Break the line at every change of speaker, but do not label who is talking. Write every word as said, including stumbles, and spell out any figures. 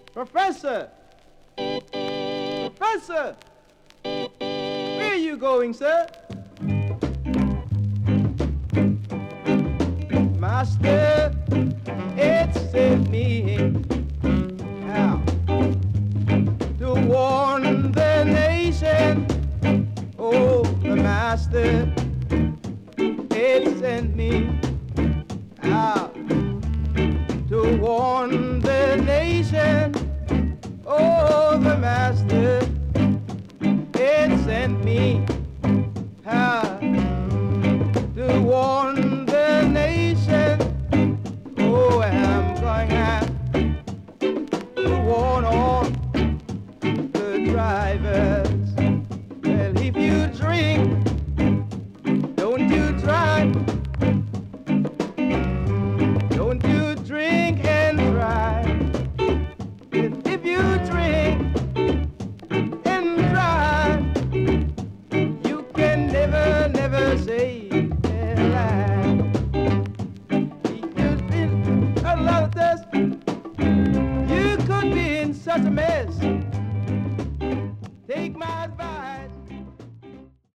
Professor! Professor! Where are you going, sir? Master, it sent me out to warn the nation. Oh, the master, it sent me out to warn the nation. Oh, the master, it sent me out to warn the nation. Oh, I'm going out to warn all the drivers. Well, if you drink, don't you drive. Don't you drink and drive. If you drink and drive, you can never, never save a life. You've been a lot of dust. You could be in such a mess.